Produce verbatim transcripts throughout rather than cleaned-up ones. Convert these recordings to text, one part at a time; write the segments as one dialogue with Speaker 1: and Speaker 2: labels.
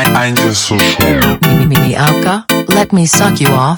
Speaker 1: Антисошел.
Speaker 2: Miauka, let me suck you off.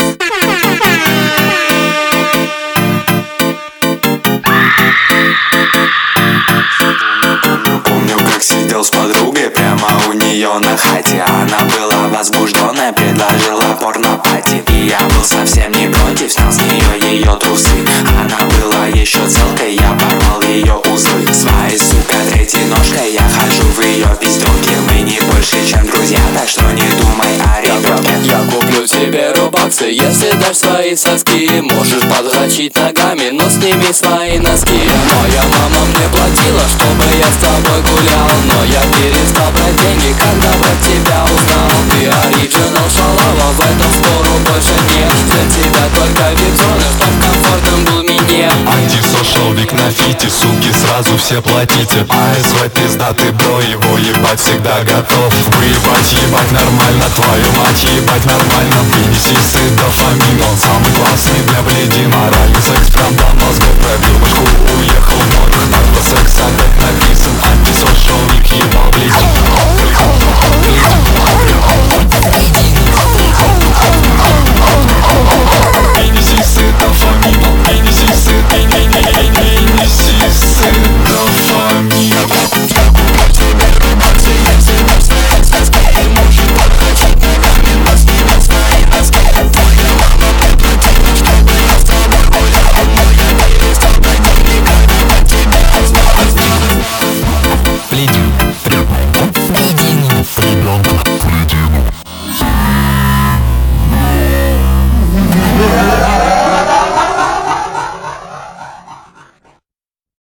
Speaker 3: Помню, как сидел с подругой прямо у нее на хате. Она была возбужденная, предложила порно-пати. И я был совсем не против, снял с нее ее трусы. Она была еще целкой, я порвал ее узлы. Своей, сука, третьей ножкой я хожу в ее пиздёнке. Мы не больше, чем друзья, так что не думай о ребенке.
Speaker 4: Я куплю тебе рубаксы, если дашь свои соски. Можешь подгачить ногами, но сними свои носки. Моя мама мне платила, чтобы я с тобой гулял. Но я перестал брать деньги, когда про тебя узнал. Ты оригинал шалава, в этом спору больше нет. Для тебя только вип-зоны, чтоб комфортным был минет.
Speaker 1: Антисошел, вик на фите, суки, сразу все платите. АСВ пиздатый бро, его ебать всегда готов. Выебать, ебать нормально, твою мать ебать нормально. Принеси сыр дофамин, он самый классный для бледи. Моральный секс прям до мозга пробил башку, уехал в норм. Секс опять написан.